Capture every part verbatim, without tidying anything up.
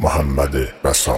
محمد رسا.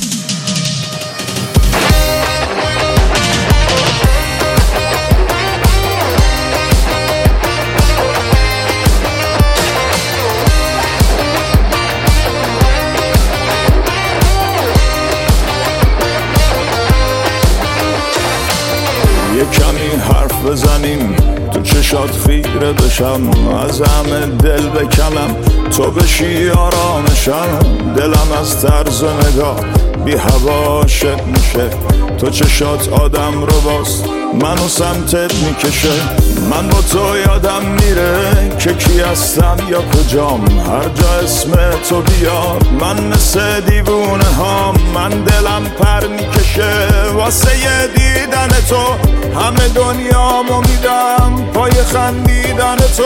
یه کمی حرف بزنیم تو چشات خیره بشم، از همه دل بکنم تو بشی آرامشم. دلم از طرز نگاه بی هواشت میشه، تو چشات آدم رو باز منو سمتت میکشه. من با تو یادم میره که کی هستم یا کجام، هر جا اسم تو بیاد من مثل دیوونه هام. من دلم پر میکشه واسه یه دیدن تو، همه دنیامو میدم پای خندیدن تو.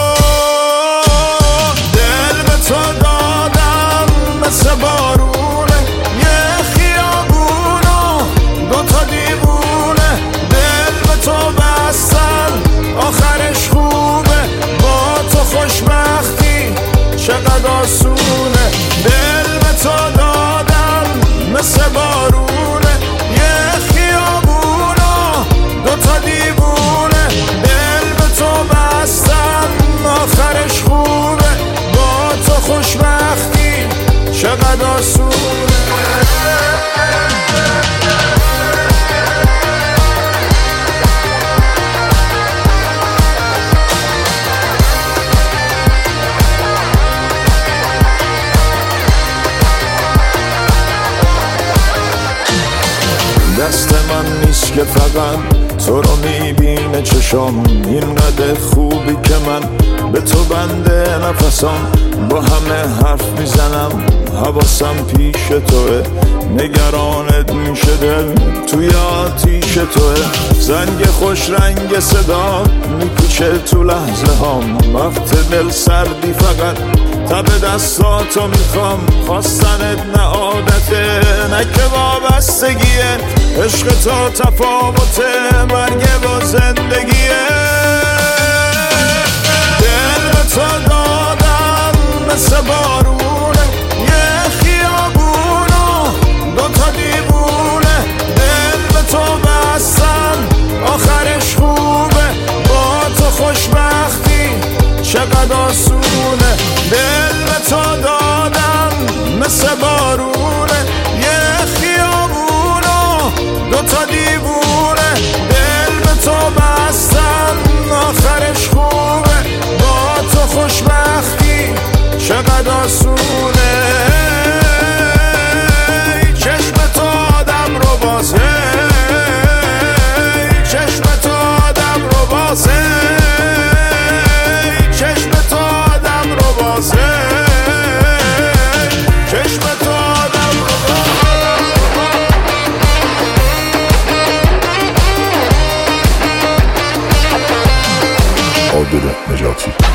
دل به تو دادم مثل بارونه، یه خیابونو دوتا دیوونه. دل به تو بستن آخرش خوبه، با تو خوشبختی چقدر آسونه. دل به تو دادم مثل بارونه، یه خیابونو دوتا دیوونه. دل به تو بستن آخرش خوبه، با تو خوشبختی چقدر آسونه. دست من نیست که فقط تو رو میبینه چشام، اینقدر خوبی که من به تو بنده نفسام. با همه حرف میزنم حواسم پیش توه، نگرانت میشه دل توی آتیش توه. زنگ خوش رنگ صدا میپیچه تو لحظه هام، وقت دل سردی فقط تب دستاتو میخوام. خواستنت نه عادته نه که وابستگیه، عشق تو تفاوته مرگ با زندگیه. دل به تو دادم مثل بارونه، یه خیابونو دوتا دیوونه. دل به تو بستن آخرش خوبه، با تو خوشبختی چقدر آسونه. دل به تو دادم مثل بارونه، یه خیابونو دوتا دیوونه. دل به تو بستن آخرش خوبه، با تو خوشبختی چقدر آسونه. چشم تو آدم رو بازه، چشم تو آدم رو بازه، چشم تو آدم رو بازه، چشم تو آدم رو بازه. عادل نجاتی.